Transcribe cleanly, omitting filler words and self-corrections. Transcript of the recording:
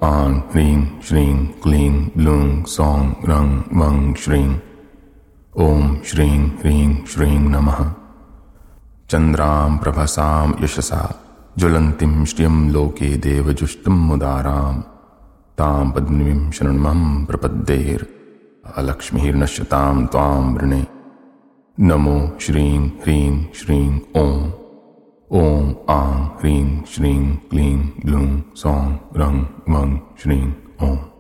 आं ह्रीं श्रीं क्लीं ब्लूं सौं रं वं श्रीं। ॐ श्रीं ह्रीं श्रीं नमः। चन्द्रां प्रभसां यशसा ज्वलन्तीं श्रियं लोके देवजुष्टं मुदारां तां पद्मिनीं शरणमहं प्रपद्येर्लक्ष्मीर्नश्यतां त्वां वृणे। नमो श्रीं ह्रीं श्रीं ॐ। ॐ आं ह्रीं श्रीं क्लीं ब्लूं सौं रं वं श्रीं ॐ।